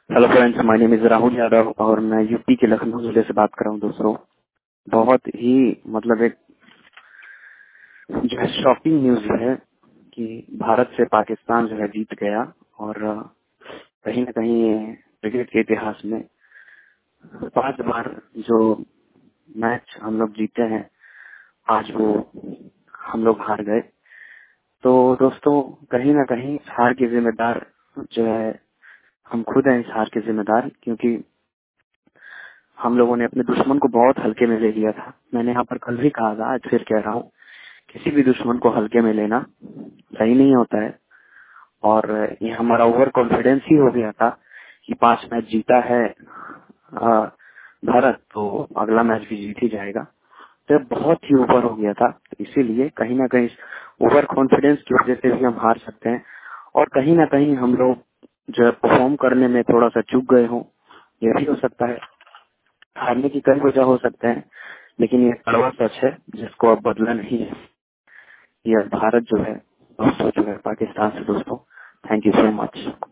Hello friends, my name is Rahul Yadav और मैं UP के लखनऊ जिले से बात कर रहा हूँ। दोस्तों, बहुत ही एक जो है शॉकिंग न्यूज है कि भारत से पाकिस्तान जो है जीत गया और कहीं न कहीं क्रिकेट के इतिहास में 5 बार जो मैच हम लोग जीते हैं, आज वो हम लोग हार गए। तो दोस्तों, कहीं न कहीं इस हार के जिम्मेदार जो है हम खुद हैं, इस हार के जिम्मेदार, क्योंकि हम लोगों ने अपने दुश्मन को बहुत हल्के में ले लिया था। मैंने यहाँ पर कल भी कहा था, आज फिर कह रहा हूँ, किसी भी दुश्मन को हल्के में लेना सही नहीं होता है। और ये हमारा ओवर कॉन्फिडेंस ही हो गया था कि 5 मैच जीता है भारत, तो अगला मैच भी जीत ही जाएगा। तो ये बहुत ही ऊपर हो गया था। तो इसीलिए कहीं ना कहीं ओवर कॉन्फिडेंस की वजह से भी हम हार सकते हैं और कहीं ना कहीं हम लोग जो है परफॉर्म करने में थोड़ा सा चूक गए हों, ये भी हो सकता है। हारने की कई वजह हो सकते हैं, लेकिन ये कड़वा सच है जिसको अब बदला नहीं है। ये भारत जो है दोस्तों जो है पाकिस्तान से। दोस्तों, थैंक यू सो मच।